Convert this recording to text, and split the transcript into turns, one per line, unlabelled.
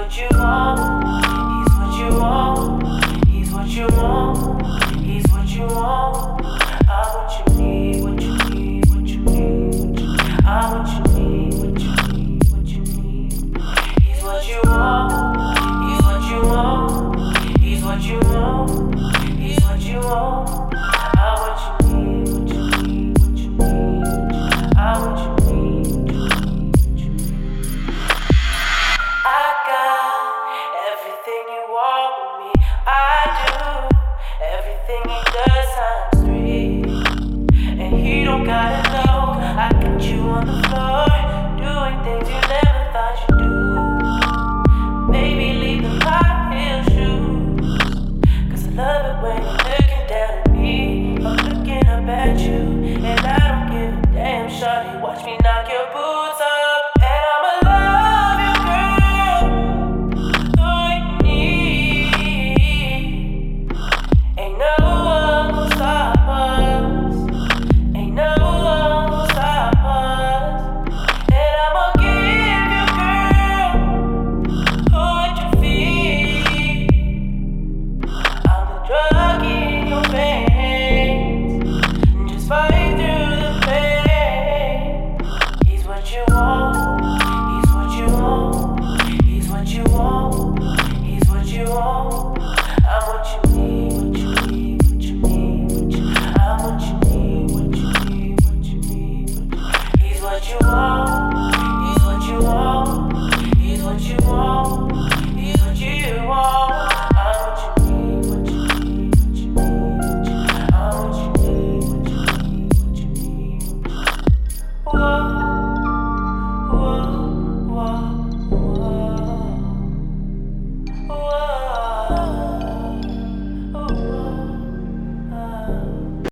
what you want. He's what you want. He's what you want. He's what you want. I'm what you need. What you need. What you need. I'm what you need. What you need. What you need. He's what you want. He's what you want. He's what you want. He's what you want. I'm what you need. What you need. What you need. I'm what you need. What you need. I got everything you want with me. I do everything he does times 3, and he don't gotta know. I get you on the